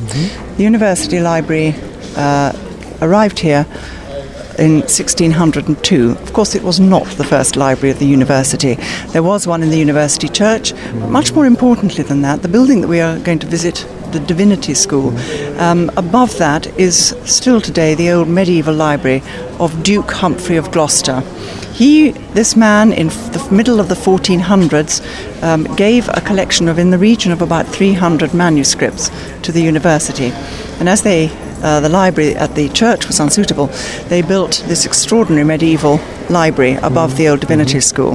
The university library arrived here in 1602. Of course, it was not the first library of the university. There was one in the university church. Much more importantly than that, the building that we are going to visit, the Divinity School, above that is still today the old medieval library of Duke Humphrey of Gloucester. This man, in the middle of the 1400s, gave a collection of in the region of about 300 manuscripts to the university. And as the library at the church was unsuitable, they built this extraordinary medieval library above the old Divinity School.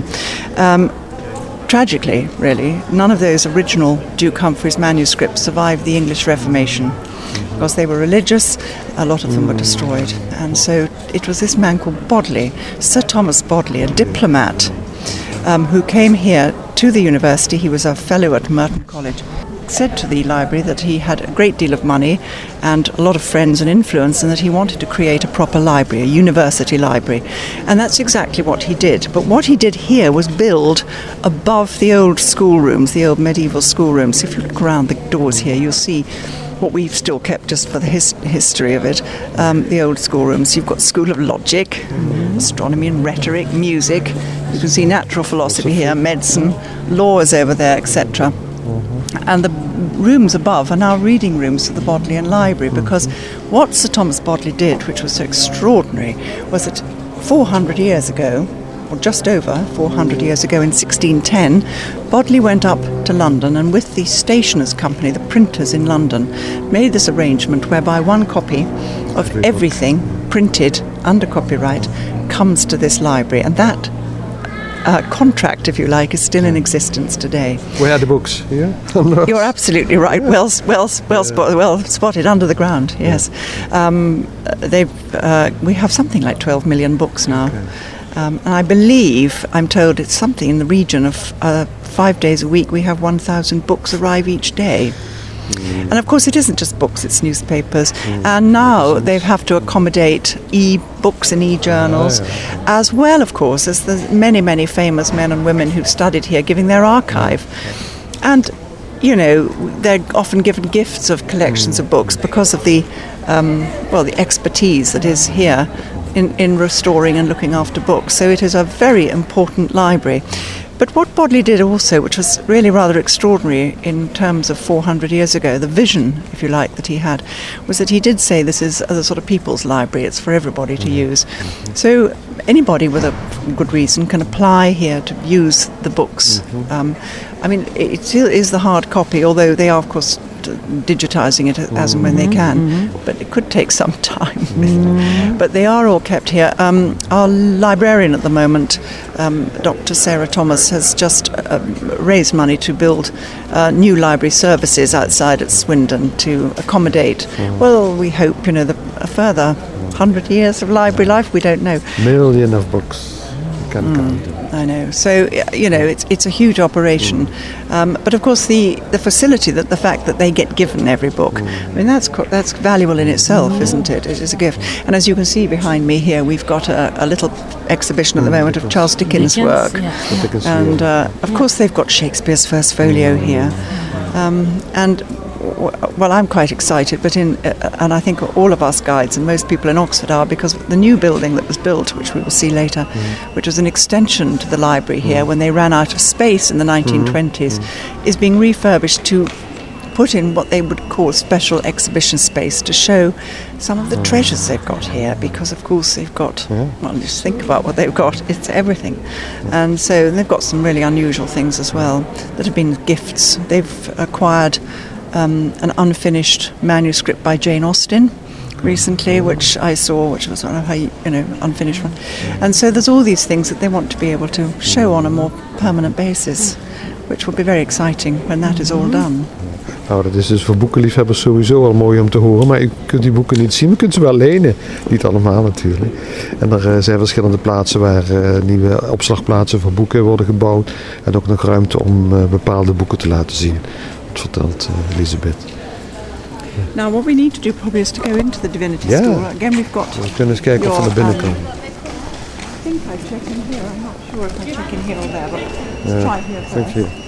Tragically, really, none of those original Duke Humphrey's manuscripts survived the English Reformation because they were religious. A lot of them were destroyed. And so it was this man called Bodley, Sir Thomas Bodley, a diplomat, who came here to the university. He was a fellow at Merton College. Said to the library that he had a great deal of money and a lot of friends and influence, and that he wanted to create a proper library, a university library. And that's exactly what he did. But what he did here was build above the old schoolrooms, the old medieval schoolrooms. If you look around the doors here, you'll see what we've still kept just for the history of it, the old schoolrooms. You've got School of Logic, astronomy and rhetoric, music. You can see natural philosophy here, medicine, law is over there, etc. And the rooms above are now reading rooms for the Bodleian Library, because what Sir Thomas Bodley did, which was so extraordinary, was that 400 years ago, or just over 400 years ago in 1610, Bodley went up to London and with the Stationers' Company, the printers in London, made this arrangement whereby one copy of everything printed under copyright comes to this library. And that contract, if you like, is still in existence today. Where are the books here? You're absolutely right. Well spotted, under the ground. Yes, we have something like 12 million books now, and I believe, I'm told, it's something in the region of 5 days a week. We have 1,000 books arrive each day. And of course it isn't just books, it's newspapers, and now they have to accommodate e-books and e-journals, as well, of course, as the many famous men and women who've studied here giving their archive. And you know, they're often given gifts of collections of books because of the expertise that is here in restoring and looking after books. So it is a very important library. But what Bodley did also, which was really rather extraordinary in terms of 400 years ago, the vision, if you like, that he had, was that he did say this is a sort of people's library, it's for everybody to use. So anybody with a good reason can apply here to use the books. I mean, it still is the hard copy, although they are, of course, digitising it as and when they can, but it could take some time. But they are all kept here. Our librarian at the moment, Dr. Sarah Thomas, has just raised money to build new library services outside at Swindon to accommodate, well, we hope, a further 100 years of library life. We don't know. Million of books. I know. So, it's a huge operation. But of course, the facility, the fact that they get given every book, I mean, that's valuable in itself, isn't it? It is a gift. And as you can see behind me here, we've got a little exhibition at the moment of Charles Dickens' work. And of course, they've got Shakespeare's First Folio here. Well, I'm quite excited, but and I think all of us guides and most people in Oxford are, because the new building that was built, which we will see later, which was an extension to the library here when they ran out of space in the 1920s, is being refurbished to put in what they would call special exhibition space to show some of the treasures they've got here, because of course they've got, well, just think about what they've got, it's everything. And so they've got some really unusual things as well that have been gifts. They've acquired an unfinished manuscript by Jane Austen recently, which I saw, which was one of her, unfinished one. And so there's all these things that they want to be able to show on a more permanent basis, which will be very exciting when that is all done. Nou, dat is dus voor boekenliefhebbers sowieso wel mooi om te horen, maar u kunt die boeken niet zien, u kunt ze wel lenen. Niet allemaal natuurlijk. En er zijn verschillende plaatsen waar nieuwe opslagplaatsen voor boeken worden gebouwd en ook nog ruimte om bepaalde boeken te laten zien. Dat vertelt Elisabeth. Now what we need to do probably is to go into the Divinity School. Again, we've got... We kunnen eens kijken of we naar binnen komen. I think I check in here. I'm not sure if I check in here or there, but let's try here first. Thank you.